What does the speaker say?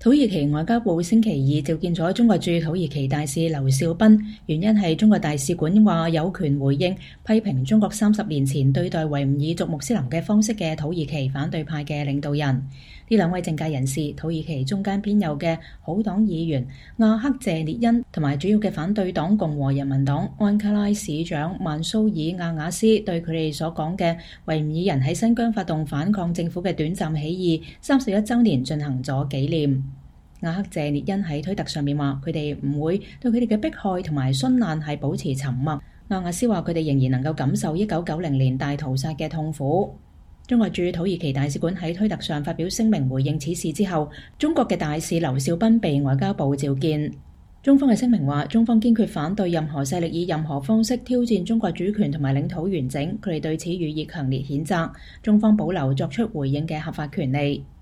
土耳其外交部星期二召見咗中國駐土耳其大使劉少斌，原因係中國大使館話有權回應批評中國30年前對待維吾爾族穆斯林嘅方式嘅土耳其反對派嘅領導人。呢兩位政界人士，土耳其中間偏右嘅好黨議員阿克謝列恩同埋主要嘅反對黨共和人民黨安卡拉市長曼蘇爾亞瓦斯，對佢哋所講嘅維吾爾人喺新疆發動反抗政府嘅短暫起義31週年進行咗紀念。阿克謝列恩喺推特上面話，佢哋唔會對佢哋嘅迫害同埋殉難係保持沉默。亞瓦斯話佢哋仍然能夠感受1990年大屠殺嘅痛苦。中國駐土耳其大使館喺推特上發表聲明回應此事之後，中國嘅大使劉少斌被外交部召見。中方嘅聲明話，中方堅決反對任何勢力以任何方式挑戰中國主權同埋領土完整，佢哋對此予以強烈譴責。中方保留作出回應嘅合法權利。